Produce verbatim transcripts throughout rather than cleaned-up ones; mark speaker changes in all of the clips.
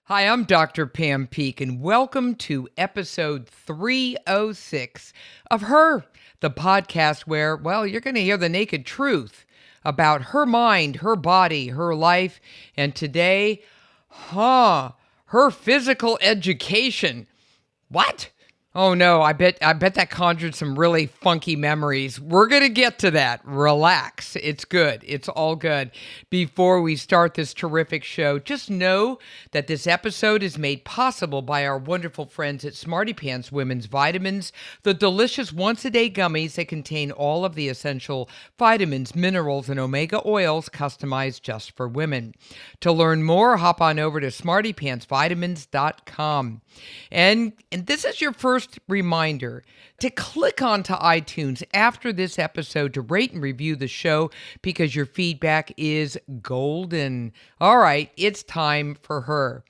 Speaker 1: Hi, I'm Doctor Pam Peek, and welcome to episode three oh six of Her, the podcast where, well, you're going to hear the naked truth about her mind, her body, her life, and today, huh, her physical education. What? Oh no, I bet I bet that conjured some really funky memories. We're going to get to that. Relax. It's good. It's all good. Before we start this terrific show, just know that this episode is made possible by our wonderful friends at Smarty Pants Women's Vitamins, the delicious once-a-day gummies that contain all of the essential vitamins, minerals, and omega oils customized just for women. To learn more, hop on over to smarty pants vitamins dot com. And, and this is your first reminder to click onto iTunes after this episode to rate and review the show because your feedback is golden. All right, it's time for Her.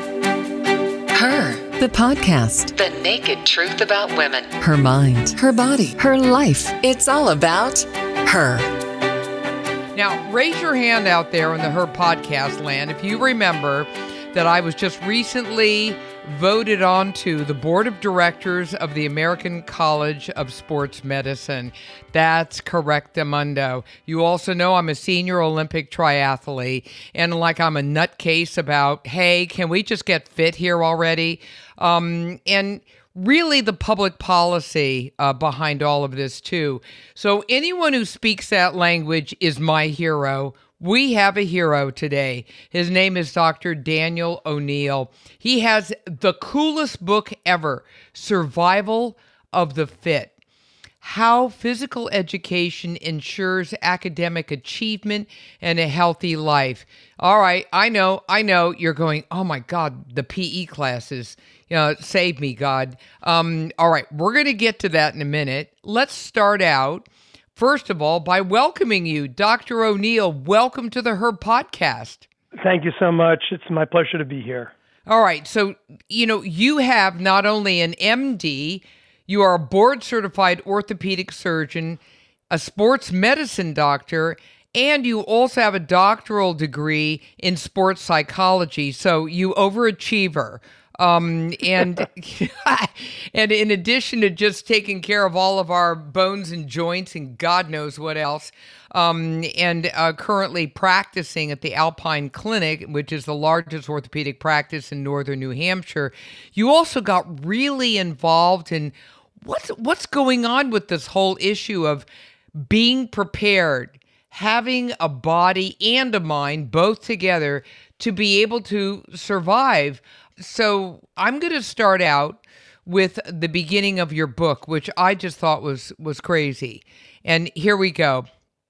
Speaker 2: Her, the podcast.
Speaker 3: The naked truth about women.
Speaker 2: Her mind, her body, her life. It's all about her.
Speaker 1: Now, raise your hand out there in the Her podcast land if you remember that I was just recently voted onto the board of directors of the American College of Sports Medicine. That's correctamundo. You also know I'm a senior Olympic triathlete, and like I'm a nutcase about, hey, can we just get fit here already? Um, and really the public policy uh, behind all of this too. So anyone who speaks that language is my hero. We have a hero today. His name is Doctor Daniel O'Neil. He has the coolest book ever, Survival of the Fit: How Physical Education Ensures Academic Achievement and a Healthy Life. All right, I know, I know, you're going, oh my God, the P E classes, you know, save me, God. Um, all right, we're going to get to that in a minute. Let's start out, first of all, by welcoming you. Doctor O'Neil, welcome to the Her podcast.
Speaker 4: Thank you so much. It's my pleasure to be here.
Speaker 1: All right. So, you know, you have not only an M D, you are a board-certified orthopedic surgeon, a sports medicine doctor, and you also have a doctoral degree in sports psychology. So you overachiever. Um, and, and in addition to just taking care of all of our bones and joints and God knows what else, um, and uh, currently practicing at the Alpine Clinic, which is the largest orthopedic practice in northern New Hampshire, you also got really involved in what's, what's going on with this whole issue of being prepared, having a body and a mind both together to be able to survive. So I'm going to start out with the beginning of your book, which I just thought was, was crazy. And here we go.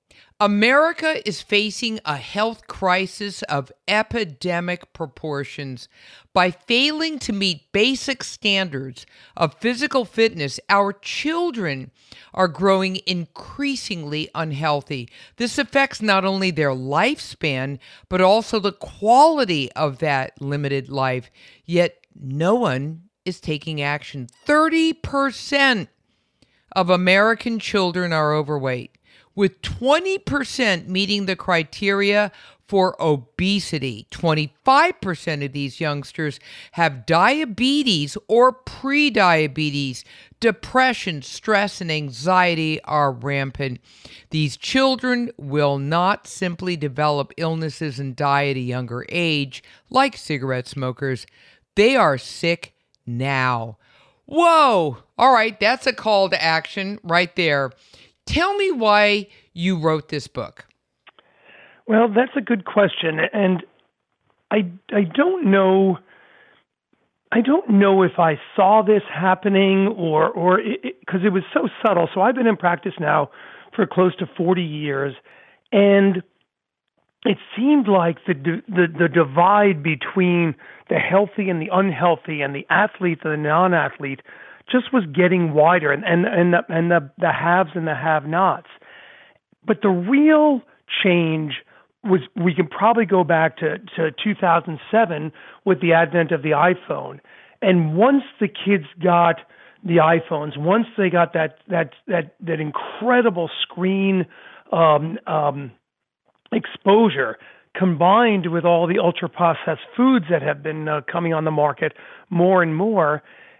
Speaker 1: America is facing a health crisis of epidemic proportions. By failing to meet basic standards of physical fitness, our children are growing increasingly unhealthy. This affects not only their lifespan, but also the quality of that limited life. Yet no one is taking action. thirty percent of American children are overweight, with twenty percent meeting the criteria for obesity. twenty-five percent of these youngsters have diabetes or pre-diabetes. Depression, stress, and anxiety are rampant. These children will not simply develop illnesses and die at a younger age like cigarette smokers. They are sick now. Whoa! All right, that's a call to action right there. Tell me why you wrote this book.
Speaker 4: Well, that's a good question, and I I don't know I don't know if I saw this happening or or because it, it, it was so subtle. So I've been in practice now for close to forty years, and it seemed like the the the divide between the healthy and the unhealthy, and the athlete and the non-athlete, just was getting wider, and and and the, and the the haves and the have-nots. But the real change was, we can probably go back to, to two thousand seven with the advent of the iPhone. And once the kids got the iPhones, once they got that that that that incredible screen um, um, exposure, combined with all the ultra-processed foods that have been uh, coming on the market more and more,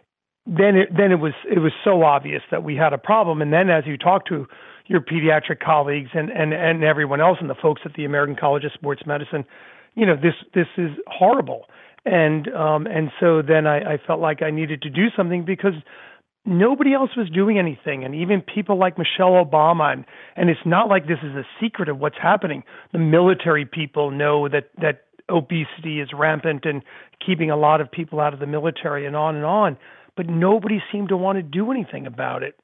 Speaker 4: then it, then it was it was so obvious that we had a problem. And then as you talk to your pediatric colleagues and, and, and everyone else and the folks at the American College of Sports Medicine, you know, this this is horrible. And um, and so then I, I felt like I needed to do something because nobody else was doing anything. And even people like Michelle Obama, and, and it's not like this is a secret of what's happening. The military people know that, that obesity is rampant and keeping a lot of people out of the military and on and on. But nobody seemed to want to do anything about it.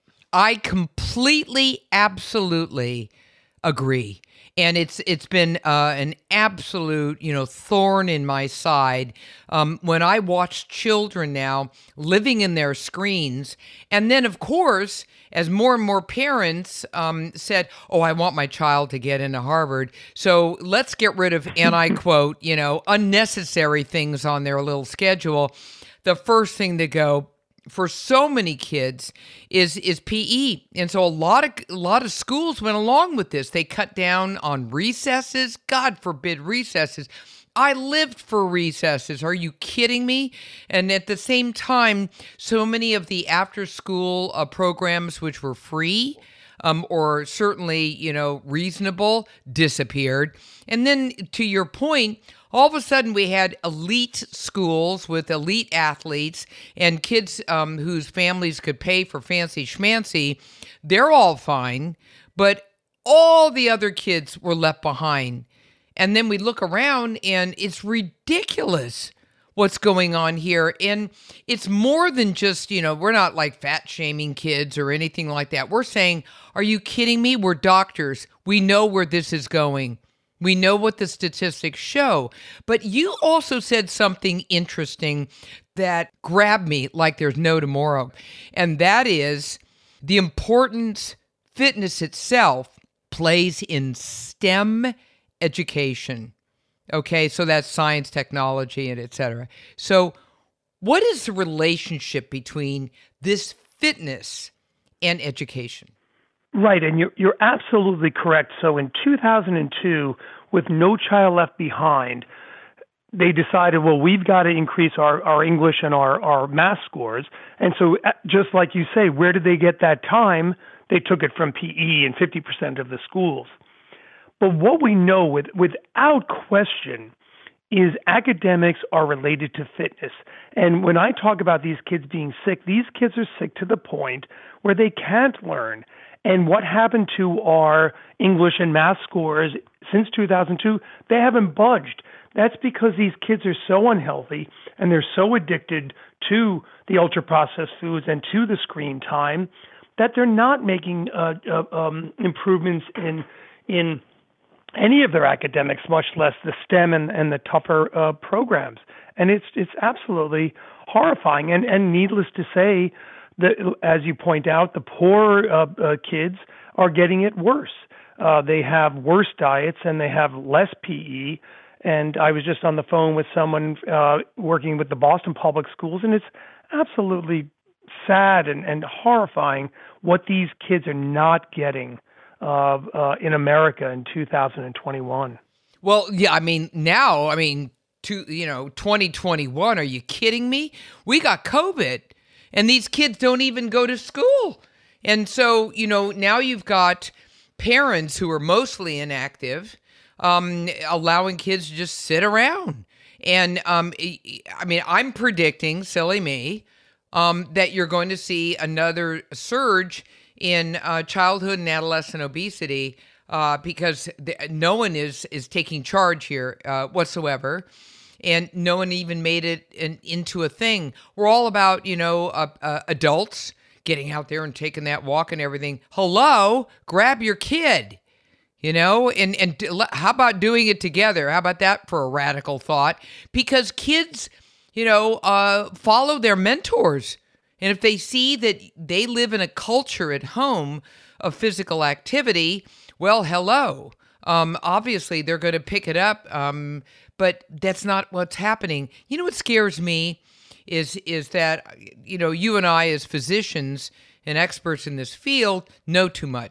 Speaker 1: I completely, absolutely agree. And it's it's been uh, an absolute, you know, thorn in my side um, when I watch children now living in their screens. And then, of course, as more and more parents um, said, oh, I want my child to get into Harvard, so let's get rid of, and I quote, you know, unnecessary things on their little schedule. The first thing to go for so many kids is is P E. And so a lot of a lot of schools went along with this. They cut down on recesses. God forbid recesses. I lived for recesses. Are you kidding me? And at the same time, so many of the after school uh, programs which were free um, or certainly, you know, reasonable disappeared. And then to your point, all of a sudden, we had elite schools with elite athletes and kids um, whose families could pay for fancy schmancy. They're all fine, but all the other kids were left behind. And then we look around, and it's ridiculous what's going on here. And it's more than just, you know, we're not like fat shaming kids or anything like that. We're saying, are you kidding me? We're doctors. We know where this is going. We know what the statistics show. But you also said something interesting that grabbed me like there's no tomorrow. And that is the importance fitness itself plays in STEM education. Okay, so that's science, technology, and et cetera. So what is the relationship between this fitness and education?
Speaker 4: Right, and you're, you're absolutely correct. So in two thousand two, with No Child Left Behind, they decided, well, we've got to increase our, our English and our, our math scores. And so just like you say, where did they get that time? They took it from P E in fifty percent of the schools. But what we know with, without question is academics are related to fitness. And when I talk about these kids being sick, these kids are sick to the point where they can't learn. And what happened to our English and math scores since two thousand two? They haven't budged. That's because these kids are so unhealthy and they're so addicted to the ultra-processed foods and to the screen time that they're not making uh, uh, um, improvements in in any of their academics, much less the STEM and, and the tougher uh, programs. And it's it's absolutely horrifying. And, and needless to say, the, as you point out, the poor uh, uh, kids are getting it worse. Uh, they have worse diets and they have less P E. And I was just on the phone with someone uh, working with the Boston Public Schools, and it's absolutely sad and, and horrifying what these kids are not getting uh, uh, in America in two thousand twenty-one.
Speaker 1: Well, yeah, I mean, now, I mean, to, you know, twenty twenty-one, are you kidding me? We got COVID, and these kids don't even go to school. And so, you know, now you've got parents who are mostly inactive, um, allowing kids to just sit around. And, um, I mean, I'm predicting, silly me, um, that you're going to see another surge in uh, childhood and adolescent obesity uh, because the, no one is is taking charge here uh, whatsoever. And no one even made it in, into a thing. We're all about, you know, uh, uh, adults getting out there and taking that walk and everything. Hello, grab your kid, you know, and, and how about doing it together? How about that for a radical thought? Because kids, you know, uh, follow their mentors. And if they see that they live in a culture at home of physical activity, well, hello. Um, obviously, they're going to pick it up, um, but that's not what's happening. You know what scares me is is that, you know, you and I as physicians and experts in this field know too much.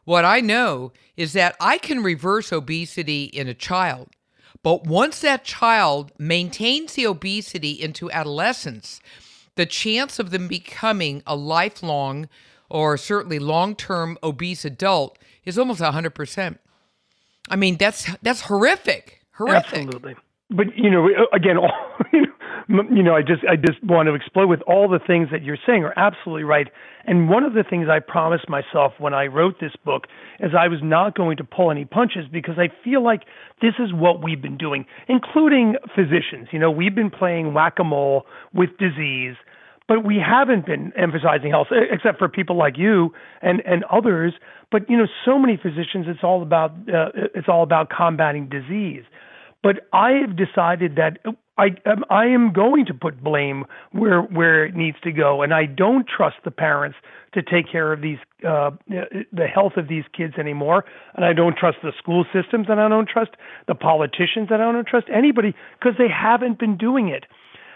Speaker 1: What I know is that I can reverse obesity in a child. But once that child maintains the obesity into adolescence, the chance of them becoming a lifelong or certainly long-term obese adult is almost one hundred percent. I mean, that's that's horrific. Horrific.
Speaker 4: Absolutely. But, you know, again, all, you know, I just I just want to explode with all the things that you're saying are absolutely right. And one of the things I promised myself when I wrote this book is I was not going to pull any punches, because I feel like this is what we've been doing, including physicians. You know, we've been playing whack-a-mole with disease, but we haven't been emphasizing health, except for people like you and, and others. But, you know, so many physicians, it's all about uh, it's all about combating disease. But I have decided that I um, I am going to put blame where where it needs to go, and I don't trust the parents to take care of these uh, the health of these kids anymore, and I don't trust the school systems, and I don't trust the politicians, and I don't trust anybody, because they haven't been doing it.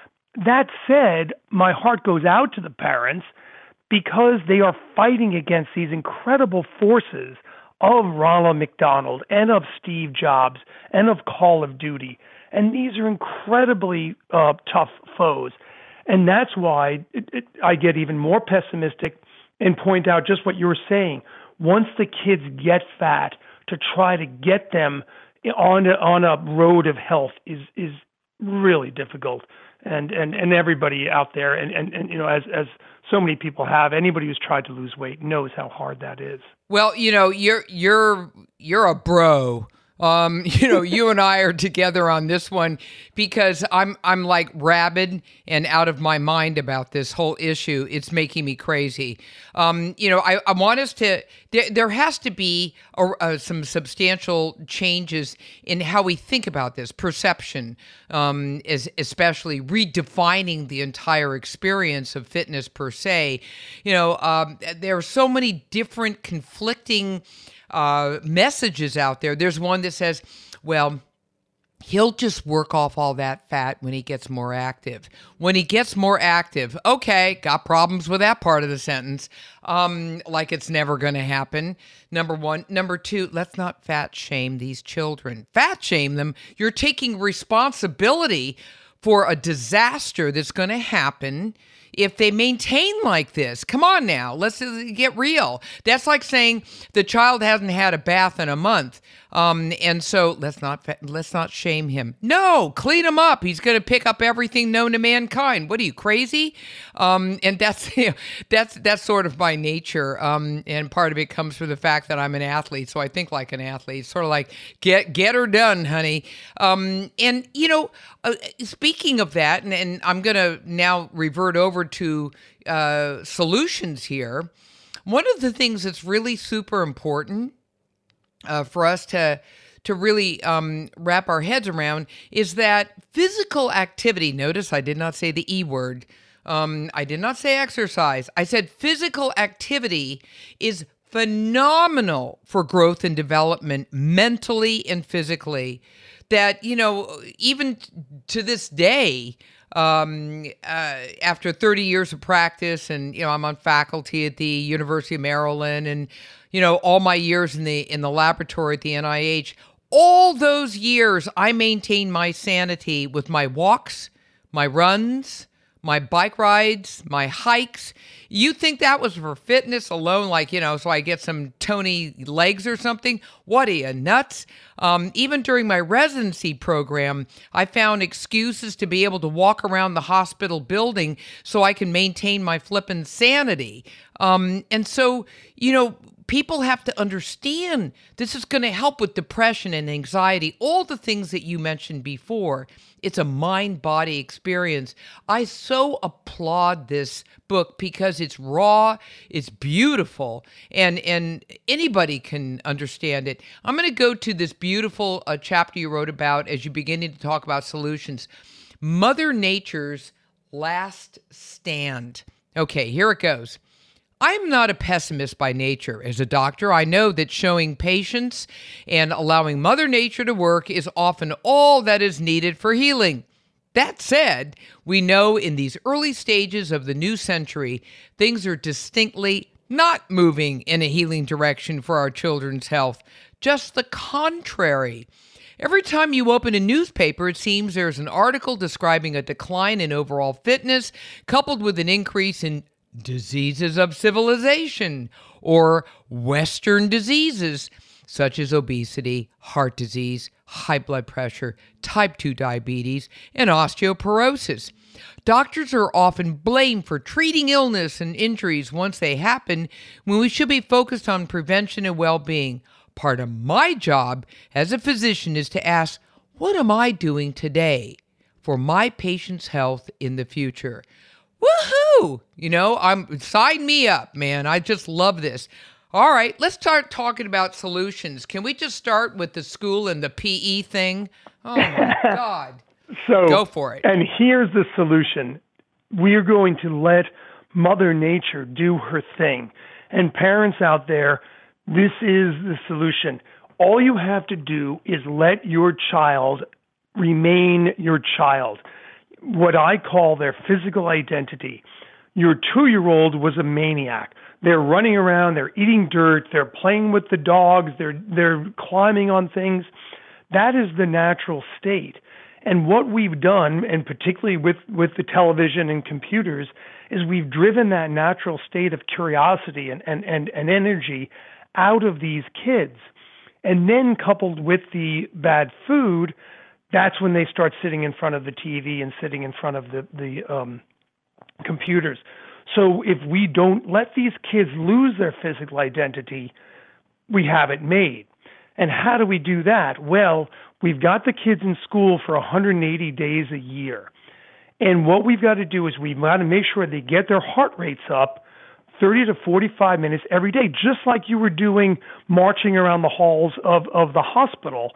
Speaker 4: That said, my heart goes out to the parents, because they are fighting against these incredible forces of Ronald McDonald and of Steve Jobs and of Call of Duty. And these are incredibly uh, tough foes. And that's why it, it, I get even more pessimistic and point out just what you were saying. Once the kids get fat, to try to get them on a, on a road of health is is really difficult. And and, and everybody out there, and, and, and you know, as as so many people have, anybody who's tried to lose weight knows how hard that is.
Speaker 1: Well, you know, you're you're you're a bro. Um, you know, you and I are together on this one, because I'm I'm like rabid and out of my mind about this whole issue. It's making me crazy. Um, you know, I, I want us to, there, there has to be a, a, some substantial changes in how we think about this perception, um, is especially redefining the entire experience of fitness per se. You know, um, there are so many different conflicting uh, messages out there. There's one that says, well, he'll just work off all that fat when he gets more active. When he gets more active, okay, got problems with that part of the sentence. Um, like it's never going to happen. Number one. Number two, let's not fat shame these children. Fat shame them. You're taking responsibility for a disaster that's going to happen if they maintain like this. Come on now, let's get real. That's like saying the child hasn't had a bath in a month, um, and so let's not let's not shame him. No, clean him up. He's going to pick up everything known to mankind. What are you, crazy? Um, and that's you know, that's that's sort of my nature, um, and part of it comes from the fact that I'm an athlete, so I think like an athlete. Sort of like get get her done, honey. Um, and you know, uh, speaking of that, and, and I'm going to now revert over to uh, solutions here. One of the things that's really super important uh, for us to to really um, wrap our heads around is that physical activity. Notice I did not say the E word. Um, I did not say exercise. I said physical activity is phenomenal for growth and development mentally and physically. That, you know, even to this day, Um, uh, after thirty years of practice, and, you know, I'm on faculty at the University of Maryland, and, you know, all my years in the, in the laboratory at the N I H, all those years, I maintained my sanity with my walks, my runs, my bike rides, my hikes. You think that was for fitness alone, like, you know, so I get some Tony legs or something? What are you, nuts? Um, even during my residency program, I found excuses to be able to walk around the hospital building so I can maintain my flippin' sanity. Um, and so, you know, people have to understand this is going to help with depression and anxiety, all the things that you mentioned before. It's a mind-body experience. I so applaud this book because it's raw, it's beautiful, and, and anybody can understand it. I'm going to go to this beautiful uh, chapter you wrote about as you begin to talk about solutions. Mother Nature's Last Stand. Okay, here it goes. I'm not a pessimist by nature. As a doctor, I know that showing patience and allowing Mother Nature to work is often all that is needed for healing. That said, we know in these early stages of the new century, things are distinctly not moving in a healing direction for our children's health. Just the contrary. Every time you open a newspaper, it seems there's an article describing a decline in overall fitness, coupled with an increase in diseases of civilization, or Western diseases, such as obesity, heart disease, high blood pressure, type two diabetes, and osteoporosis. Doctors are often blamed for treating illness and injuries once they happen, when we should be focused on prevention and well-being. Part of my job as a physician is to ask, what am I doing today for my patient's health in the future? Woohoo! You know, I'm sign me up, man. I just love this. All right, let's start talking about solutions. Can we just start with the school and the P E thing? Oh my God.
Speaker 4: So
Speaker 1: go for it.
Speaker 4: And here's the solution. We're going to let Mother Nature do her thing. And parents out there, this is the solution. All you have to do is let your child remain your child, what I call their physical identity. Your two-year-old was a maniac. They're running around, they're eating dirt, they're playing with the dogs, they're they're climbing on things. That is the natural state. And what we've done, and particularly with, with the television and computers, is we've driven that natural state of curiosity and, and, and, and energy out of these kids. And then coupled with the bad food, that's when they start sitting in front of the T V and sitting in front of the, the um, computers. So if we don't let these kids lose their physical identity, we have it made. And how do we do that? Well, we've got the kids in school for one hundred eighty days a year. And what we've got to do is we've got to make sure they get their heart rates up thirty to forty-five minutes every day, just like you were doing marching around the halls of, of the hospital.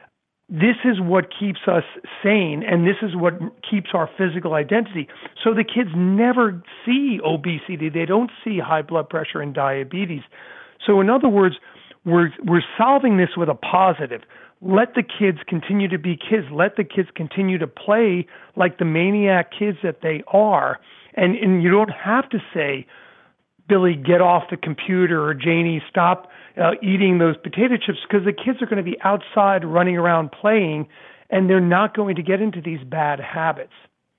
Speaker 4: This is what keeps us sane, and this is what keeps our physical identity. So the kids never see obesity. They don't see high blood pressure and diabetes. So in other words, we're we're solving this with a positive. Let the kids continue to be kids. Let the kids continue to play like the maniac kids that they are. And, and you don't have to say, Billy, get off the computer, or Janie, stop uh, eating those potato chips, because the kids are going to be outside running around playing, and they're not going to get into these bad habits.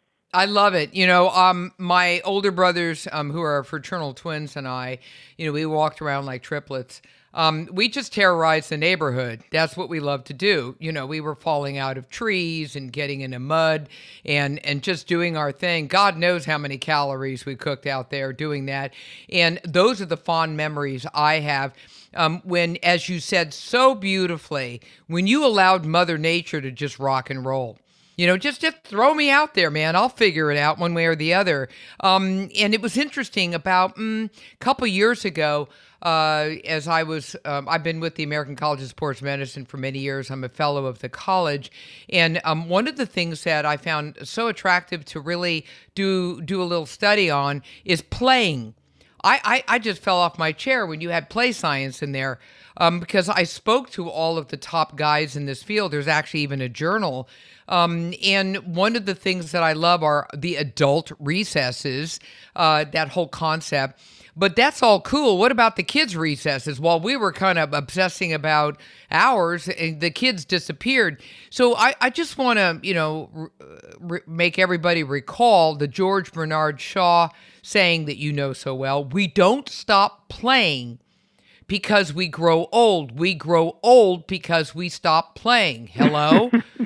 Speaker 1: I love it. You know, um, my older brothers, um, who are fraternal twins, and I, you know, we walked around like triplets. Um, we just terrorized the neighborhood. That's what we love to do. You know, we were falling out of trees and getting into mud and, and just doing our thing. God knows how many calories we cooked out there doing that. And those are the fond memories I have. Um, when, as you said so beautifully, when you allowed Mother Nature to just rock and roll. You know, just, just throw me out there, man. I'll figure it out one way or the other. Um, and it was interesting about mm, a couple years ago, uh, as I was, um, I've been with the American College of Sports Medicine for many years. I'm a fellow of the college. And um, one of the things that I found so attractive to really do, do a little study on is playing. I, I, I just fell off my chair when you had play science in there, um, because I spoke to all of the top guys in this field. There's actually even a journal. Um, and one of the things that I love are the adult recesses, uh, that whole concept. But that's all cool. What about the kids' recesses? While we were kind of obsessing about ours, the kids disappeared. So I, I just want to, you know, re- make everybody recall the George Bernard Shaw saying that you know so well. We don't stop playing because we grow old. We grow old because we stop playing. Hello?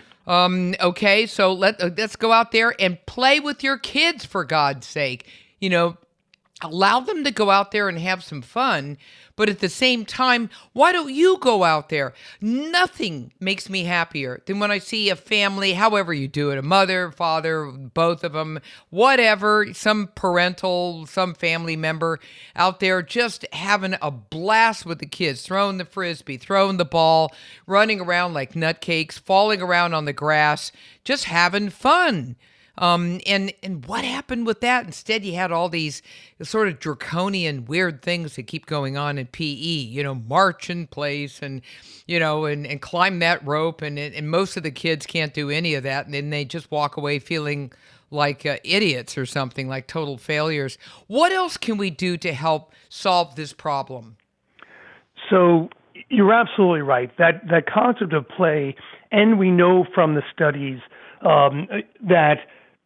Speaker 1: um, okay, so let, uh, let's go out there and play with your kids, for God's sake. You know, allow them to go out there and have some fun, but at the same time, why don't you go out there? Nothing makes me happier than when I see a family, however you do it, a mother, father, both of them, whatever, some parental, some family member out there just having a blast with the kids, throwing the frisbee, throwing the ball, running around like nutcakes, falling around on the grass, just having fun. Um, and, and what happened with that? Instead, you had all these sort of draconian, weird things that keep going on in P E, you know, march in place and, you know, and, and climb that rope. And, and most of the kids can't do any of that. And then they just walk away feeling like uh, idiots or something, like total failures. What else can we do to help solve this problem?
Speaker 4: So you're absolutely right. That that concept of play, and we know from the studies um, that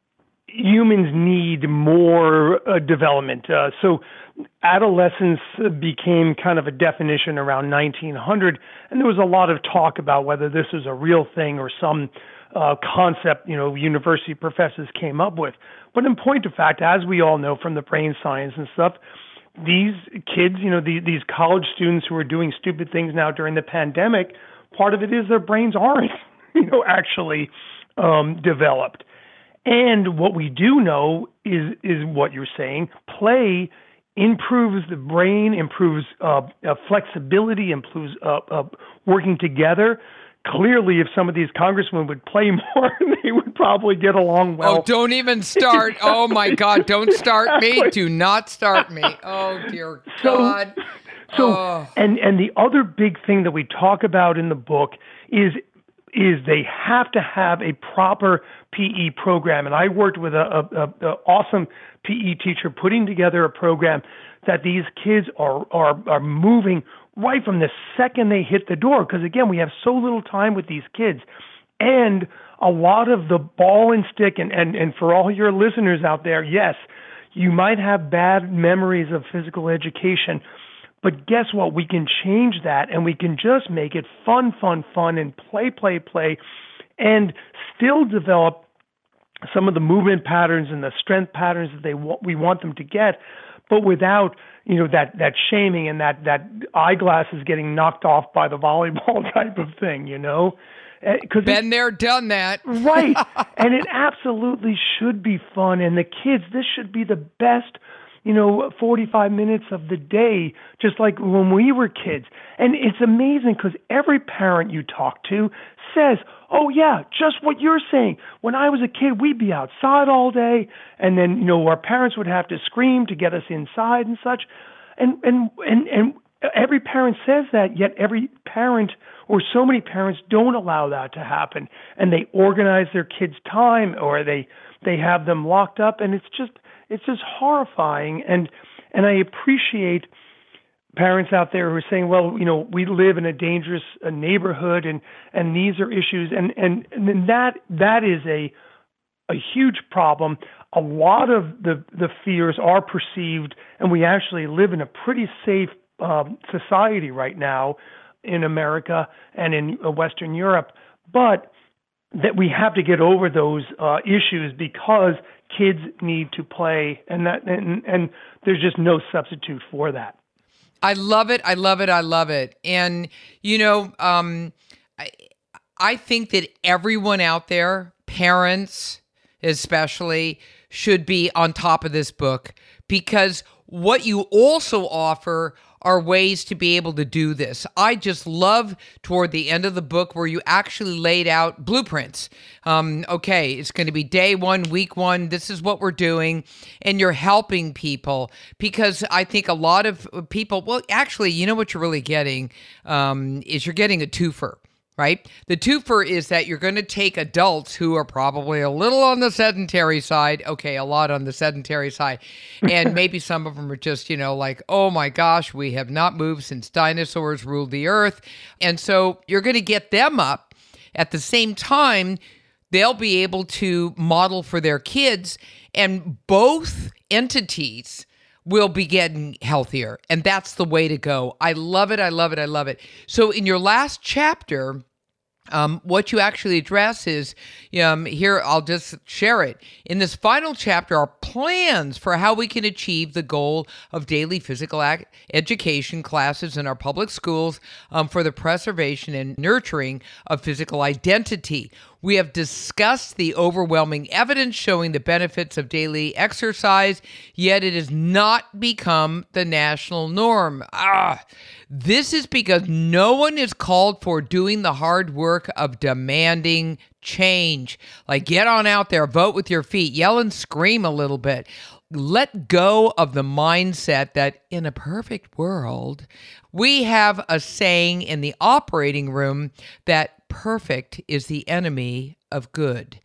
Speaker 4: humans need more uh, development. Uh, so adolescence became kind of a definition around nineteen hundred, and there was a lot of talk about whether this was a real thing or some uh, concept, you know, university professors came up with. But in point of fact, as we all know from the brain science and stuff, these kids, you know, the, these college students who are doing stupid things now during the pandemic, part of it is their brains aren't, you know, actually um, developed. And what we do know is is what you're saying. Play improves the brain, improves uh, uh, flexibility, improves uh, uh, working together. Clearly, if some of these congressmen would play more, they would probably get along well.
Speaker 1: Oh, don't even start. Oh, my God. Don't start me. Do not start me. Oh, dear
Speaker 4: so,
Speaker 1: God.
Speaker 4: So,
Speaker 1: oh.
Speaker 4: and, and the other big thing that we talk about in the book is is they have to have a proper P E program. And I worked with a, a, a awesome P E teacher putting together a program that these kids are are are moving right from the second they hit the door. Because again, we have so little time with these kids. And a lot of the ball and stick, and, and, and for all your listeners out there, yes, you might have bad memories of physical education, but guess what? We can change that, and we can just make it fun, fun, fun, and play, play, play, and still develop some of the movement patterns and the strength patterns that they wa- we want them to get, but without, you know, that that shaming and that that eyeglasses getting knocked off by the volleyball type of thing, you know.
Speaker 1: Cause Been it, there, done that.
Speaker 4: Right. And it absolutely should be fun. And the kids, this should be the best, you know, forty-five minutes of the day, just like when we were kids. And it's amazing because every parent you talk to says, oh, yeah, just what you're saying. When I was a kid, we'd be outside all day. And then, you know, our parents would have to scream to get us inside and such. And, and, and, and every parent says that, yet every parent or so many parents don't allow that to happen. And they organize their kids' time, or they they have them locked up. And it's just it's just horrifying. And and I appreciate parents out there who are saying, well, you know, we live in a dangerous uh, neighborhood, and, and these are issues. And, and, and then that that is a a huge problem. A lot of the, the fears are perceived, and we actually live in a pretty safe um, society right now in America and in uh, Western Europe. But that we have to get over those uh, issues because kids need to play, and that and, and there's just no substitute for that.
Speaker 1: I love it. I love it. I love it. And, you know, um, I, I think that everyone out there, parents especially, should be on top of this book, because what you also offer are ways to be able to do this. I just love toward the end of the book where you actually laid out blueprints. Um, okay, it's going to be day one, week one. This is what we're doing. And you're helping people, because I think a lot of people, well, actually, you know what you're really getting um, is you're getting a twofer. Right? The twofer is that you're going to take adults who are probably a little on the sedentary side, okay, a lot on the sedentary side, and maybe some of them are just, you know, like, oh my gosh, we have not moved since dinosaurs ruled the earth. And so you're going to get them up. At the same time, they'll be able to model for their kids, and both entities will be getting healthier. And that's the way to go. I love it. I love it. I love it. So in your last chapter, Um, what you actually address is, um, here, I'll just share it. In this final chapter are plans for how we can achieve the goal of daily physical ac- education classes in our public schools um, for the preservation and nurturing of physical identity. We have discussed the overwhelming evidence showing the benefits of daily exercise, yet it has not become the national norm. Ah, this is because no one is called for doing the hard work of demanding change. Like, get on out there, vote with your feet, yell and scream a little bit. Let go of the mindset that in a perfect world, we have a saying in the operating room that perfect is the enemy of good.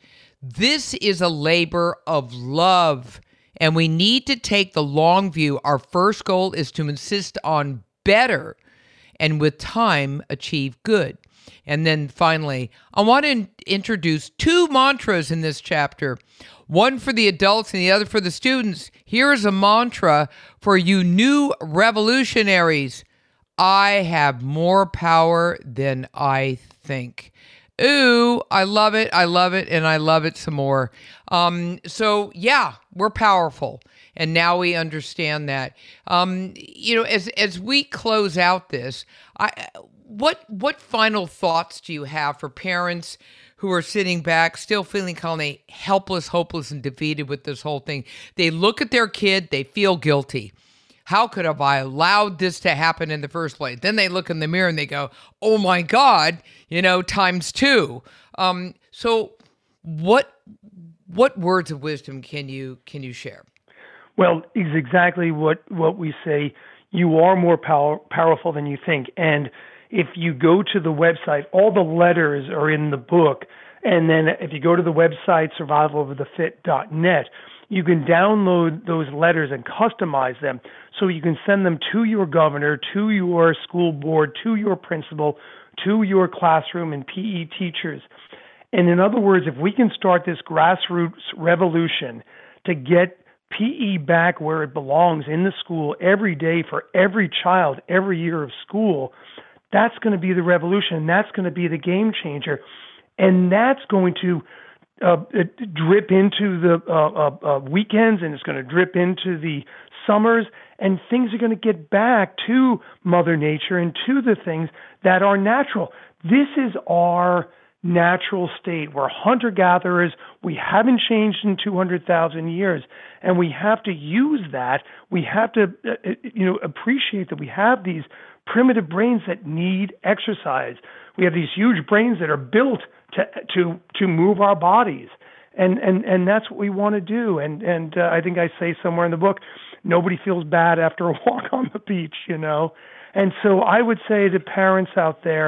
Speaker 1: This is a labor of love, and we need to take the long view. Our first goal is to insist on better, and with time, achieve good. And then finally, I want to in- introduce two mantras in this chapter, one for the adults and the other for the students. Here is a mantra for you new revolutionaries. I have more power than I think. Ooh, I love it. I love it. And I love it some more. Um, so yeah, we're powerful. And now we understand that. Um, you know, as, as we close out this, I, what, what final thoughts do you have for parents who are sitting back, still feeling kind of helpless, hopeless, and defeated with this whole thing? They look at their kid, they feel guilty. How could have I allowed this to happen in the first place? Then they look in the mirror and they go, oh my God, you know, times two. Um, so what what words of wisdom can you can you share?
Speaker 4: Well, it's exactly what, what we say. You are more power, powerful than you think. And if you go to the website, all the letters are in the book. And then if you go to the website, survival of the fit dot net, you can download those letters and customize them. So you can send them to your governor, to your school board, to your principal, to your classroom and P E teachers. And in other words, if we can start this grassroots revolution to get P E back where it belongs in the school every day for every child, every year of school, that's going to be the revolution. And that's going to be the game changer. And that's going to uh, drip into the uh, uh, uh, weekends, and it's going to drip into the summers, and things are going to get back to Mother Nature and to the things that are natural. This is our natural state. We're hunter-gatherers. We haven't changed in two hundred thousand years, and we have to use that. We have to, uh, you know, appreciate that we have these primitive brains that need exercise. We have these huge brains that are built to to to move our bodies, and and and that's what we want to do. And and uh, I think I say somewhere in the book, nobody feels bad after a walk on the beach, you know. And so I would say to parents out there,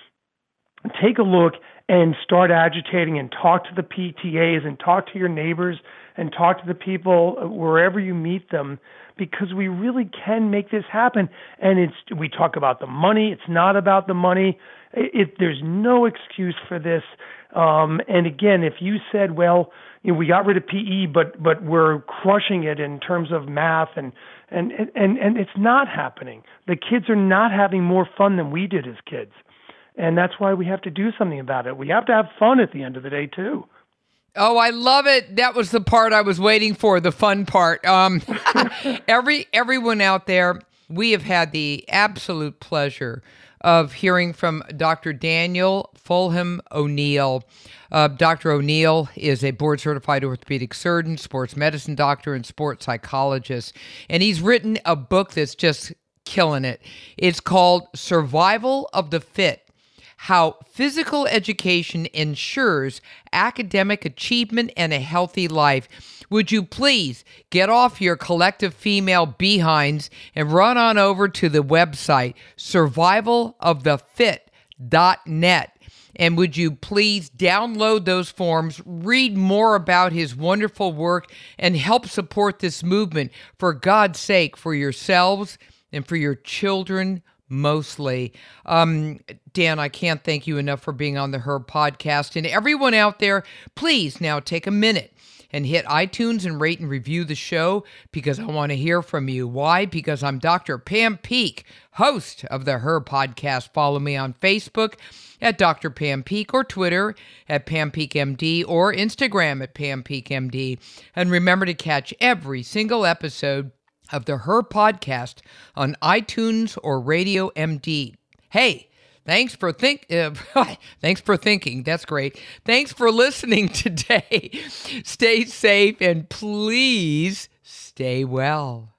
Speaker 4: take a look and start agitating and talk to the P T As and talk to your neighbors and talk to the people wherever you meet them, because we really can make this happen. And it's we talk about the money. It's not about the money. It, it, there's no excuse for this. Um, and again, if you said, well, you know, we got rid of P E, but but we're crushing it in terms of math, and and and and it's not happening. The kids are not having more fun than we did as kids. And that's why we have to do something about it. We have to have fun at the end of the day, too.
Speaker 1: Oh, I love it. That was the part I was waiting for, the fun part. Um, every everyone out there, we have had the absolute pleasure of hearing from Doctor Daniel Fulham O'Neill. Uh, Doctor O'Neill is a board-certified orthopedic surgeon, sports medicine doctor, and sports psychologist. And he's written a book that's just killing it. It's called Survival of the Fit: How Physical Education Ensures Academic Achievement and a Healthy Life. Would you please get off your collective female behinds and run on over to the website, survival of the fit dot net. And would you please download those forms, read more about his wonderful work, and help support this movement, for God's sake, for yourselves and for your children mostly. Um, Dan, I can't thank you enough for being on the Her Podcast. And everyone out there, please now take a minute and hit iTunes and rate and review the show, because I want to hear from you. Why? Because I'm Doctor Pam Peeke, host of the Her Podcast. Follow me on Facebook at Doctor Pam Peeke, or Twitter at Pam Peeke M D, or Instagram at Pam Peeke M D. And remember to catch every single episode of the Her Podcast on iTunes or Radio M D. Hey, thanks for think. Uh, thanks for thinking. That's great. Thanks for listening today. Stay safe and please stay well.